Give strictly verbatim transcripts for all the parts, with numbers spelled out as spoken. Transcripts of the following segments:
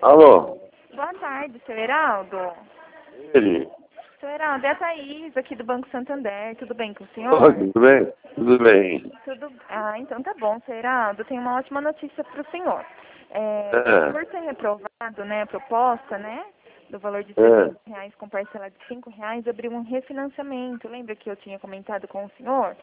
Alô? Boa tarde, seu Heraldo. Ele? Seu Heraldo, é a Thaís, aqui do Banco Santander. Tudo bem com o senhor? Oi, tudo bem? Tudo bem. Tudo... Ah, então tá bom, seu Heraldo. Eu tenho uma ótima notícia para o senhor. É, É, por ser reprovado, né, a proposta, né, do valor de é, trezentos reais com parcela de cinco reais, abriu um refinanciamento. Lembra que eu tinha comentado com o senhor?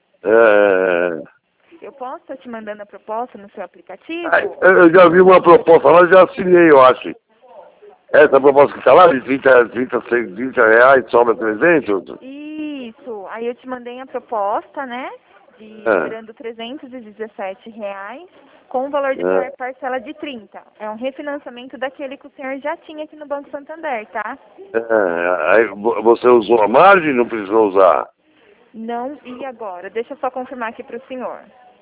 é. Eu posso estar te mandando a proposta no seu aplicativo? Ai, eu já vi uma proposta lá, já assinei, eu acho. Essa proposta que está lá, de trinta, trinta, trinta reais, sobra trezentos? Isso. Aí eu te mandei a proposta, né? De É, cobrando trezentos e dezessete reais com o valor de par- é. parcela de trinta. É um refinanciamento daquele que o senhor já tinha aqui no Banco Santander, tá? É, aí vo- você usou a margem, não precisou usar? Não, e agora? Deixa eu só confirmar aqui para o senhor.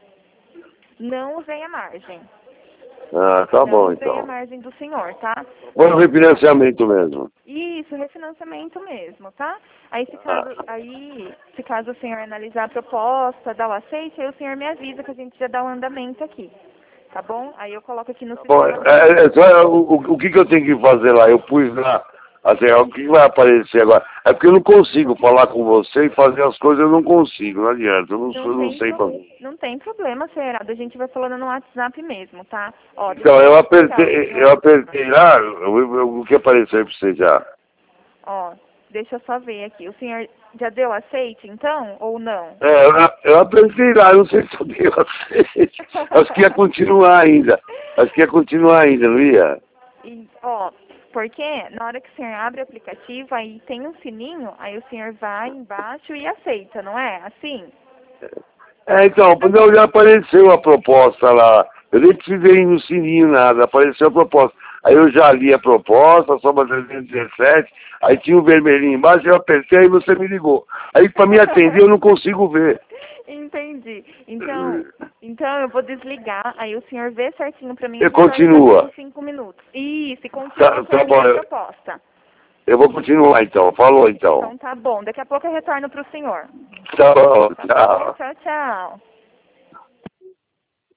Não usei a margem. Ah, tá Não bom usei a então. margem do senhor, tá? Foi um refinanciamento mesmo. Isso, refinanciamento mesmo, tá? Aí se Ah, caso, aí, se caso o senhor analisar a proposta, dar o aceite, aí o senhor me avisa que a gente já dá o andamento aqui, tá bom? Aí eu coloco aqui no tá bom, sistema. é, é, só, o, o, o que, que eu tenho que fazer lá? Eu pus lá, assim, o que vai aparecer agora? É porque eu não consigo falar com você e fazer as coisas, eu não consigo, não adianta, eu não, Não eu não tem, sei pro, fazer. não tem problema, senhor Heraldo, a gente vai falando no WhatsApp mesmo, tá? Ó, deixa Então, eu eu explicar o apertei, eu senhor. apertei lá, eu- eu- o que apareceu pra você já? Ó, deixa eu só ver aqui. O senhor já deu aceite, então, ou não? É, eu, eu apertei lá, eu não sei se eu dei aceite. Acho que ia continuar ainda. Acho que ia continuar ainda, não ia? E, ó, porque na hora que o senhor abre o aplicativo, aí tem um sininho, aí o senhor vai embaixo e aceita, não é? Assim? É, então, não, já apareceu a proposta lá. Eu nem precisei ir no sininho, nada, apareceu a proposta. Aí eu já li a proposta, soma trezentos e dezessete, aí tinha o vermelhinho embaixo, eu apertei e você me ligou. Aí para me atender eu não consigo ver. Entendi. Então, então eu vou desligar, aí o senhor vê certinho pra mim e E retorna daqui uns continua. cinco minutos. Isso, e continua Tá, com a tá bom, minha eu, proposta. eu vou continuar então. Falou então. Então tá bom, daqui a pouco eu retorno pro senhor. Tá bom, Tá bom? tchau. Tchau, tchau.